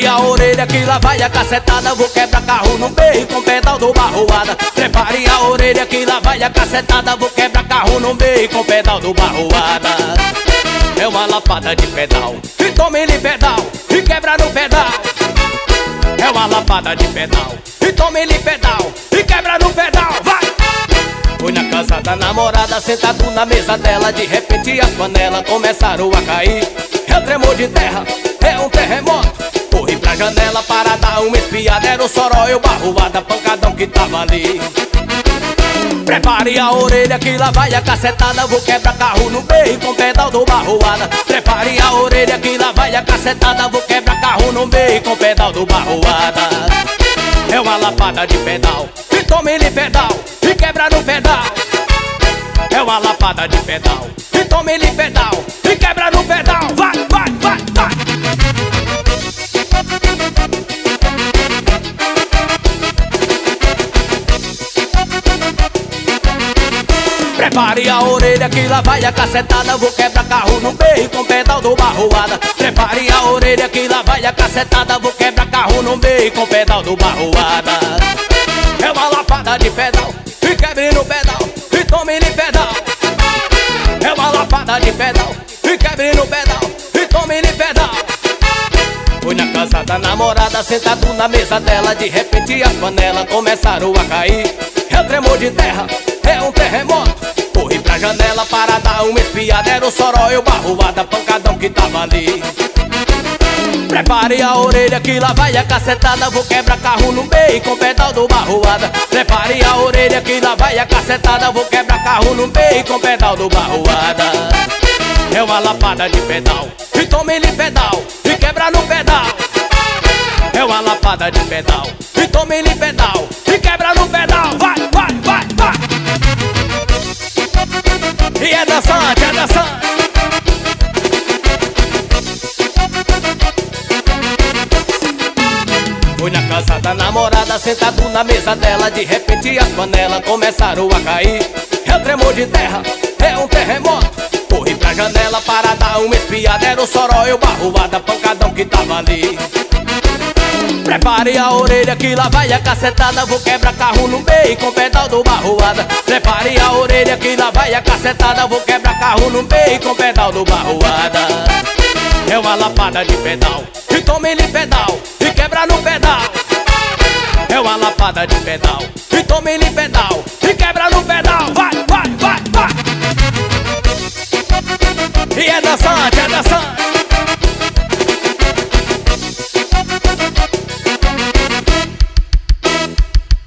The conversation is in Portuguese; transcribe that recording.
Prepare a orelha que lá vai a cacetada. Vou quebrar carro no meio com pedal do barroada. Prepare a orelha que lá vai a cacetada. Vou quebrar carro no meio com pedal do barroada. É uma lapada de pedal, e tome-lhe pedal, e quebra no pedal. É uma lapada de pedal, e tome-lhe pedal, e quebra no pedal, vai! Fui na casa da namorada, sentado na mesa dela. De repente as panelas começaram a cair. É um tremor de terra, é um terremoto. Corri pra janela para dar uma espiada. Era o soró e o barroada, pancadão que tava ali. Prepare a orelha que lá vai a cacetada. Vou quebrar carro no meio com pedal do barroada. Prepare a orelha que lá vai a cacetada. Vou quebrar carro no meio com pedal do barroada. É uma lapada de pedal, e tome-lhe pedal, e quebra no pedal. É uma lapada de pedal, e tome-lhe pedal, e quebra no pedal. Vai, vai, vai, vai. Prepare a orelha que lá vai a cacetada. Vou quebrar carro no meio com pedal do barroada. Prepare a orelha que lá vai a cacetada. Vou quebrar carro no meio com pedal do barroada. É uma lapada de pedal, e quebre no pedal, e tome-lhe pedal. É uma lapada de pedal, e quebre no pedal, e tome-lhe pedal. Fui na casa da namorada, sentado na mesa dela. De repente as panelas começaram a cair. É um tremor de terra, é um terremoto. Corri pra janela para dar uma espiada. Era o soró e o barroada, pancadão que tava ali. Prepare a orelha que lá vai a cacetada. Vou quebrar carro no meio com pedal do barroada. Prepare a orelha que lá vai a cacetada. Vou quebrar carro no meio com pedal do barroada. É uma lapada de pedal, e tome-lhe pedal, e quebra no pedal. É uma lapada de pedal, e tome-lhe pedal, e quebra no pedal. Vai, vai, vai, vai. E é dançante, é dançante. Fui na casa da namorada, sentado na mesa dela. De repente as panelas começaram a cair. É um tremor de terra, é um terremoto. Corri pra janela para dar uma espiada. Era o soró e o barroada, pancadão que tava ali. Prepare a orelha que lá vai a cacetada. Vou quebrar carro no meio com pedal do barroada. Prepare a orelha que lá vai a cacetada. Vou quebrar carro no meio com pedal do barroada. É uma lapada de pedal, e tome-lhe pedal, e quebra no pedal. É uma lapada de pedal, e tome-lhe pedal, e quebra no pedal. Vai, vai, vai, vai. E é dançante, é dançante.